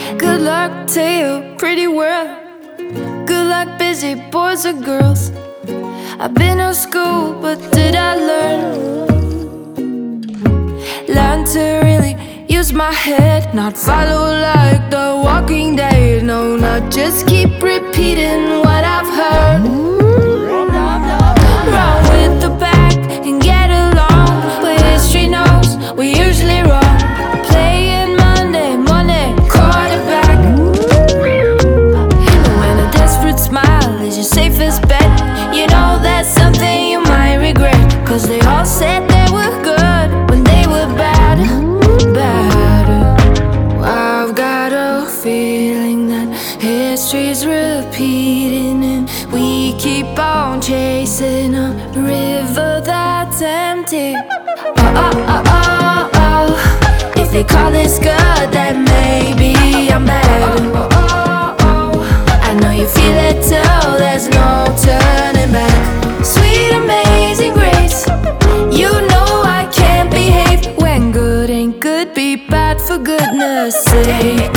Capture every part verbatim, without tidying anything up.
Good luck to you, pretty world. Good luck, busy boys or girls. I've been to school, but did I learn? Learn to really use my head, not follow like the Walking Dead. No, not just keep repeating what I've heard. Run with the pack and get along, but history knows we usually wrong. Playing Monday, Monday, quarterback. And when a desperate smile is your safest bet, you know that's something you might regret. Cause they all said they were good when they were bad, bad. I've got a feeling that history's repeating, and we keep on chasing a river that's empty. Oh, oh, oh, oh, oh. If they call this good, then maybe I'm bad. Oh, oh, oh. I know you feel it too, there's no turning back. Sweet amazing grace, you know I can't behave when good ain't good, be bad for goodness sake.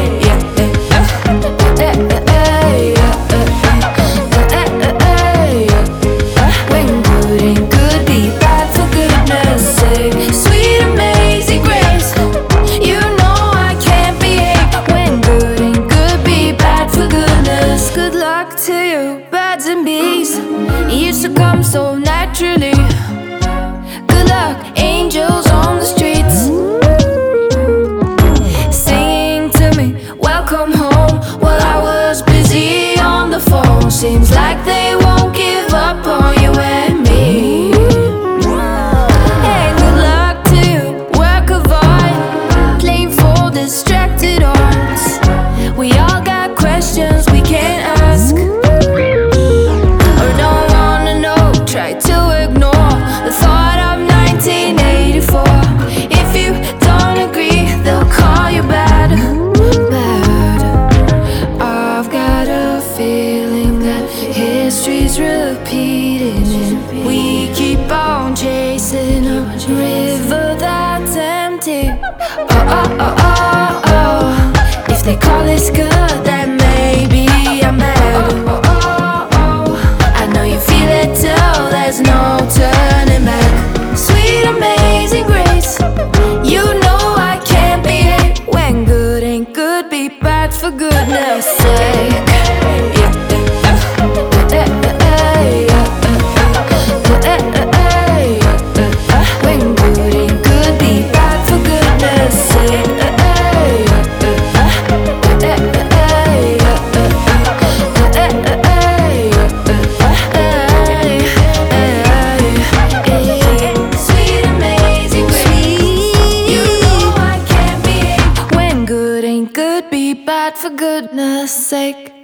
When good ain't good, be bad for goodness sake. Sweet amazing grace, you know I can't behave when good ain't good, be bad for goodness. Good luck to you, birds and bees, it used to come so naturally. Good luck, angels on the streets, singing to me, welcome home, while I was busy on the phone. Seems like they won't give up on you and me. Hey, good luck to you, work of art, playing for distracted arms. We all got questions we can't ask, or don't wanna know, try to ignore the thought of nineteen eighty-four. If you don't agree, they'll call you bad, bad. I've got a feeling that history's repeating, and we keep on chasing a river that's empty. Oh, oh, oh, oh, oh. If they call this good, then maybe I'm bad. Oh, oh, oh. I know you feel it too, there's no turning back. Sweet amazing grace, you know I can't behave when good ain't good, be bad for goodness sake. When good ain't good, be bad for goodness sake. Sweet amazing grace, you know I can't behave when good ain't good, be bad for goodness sake.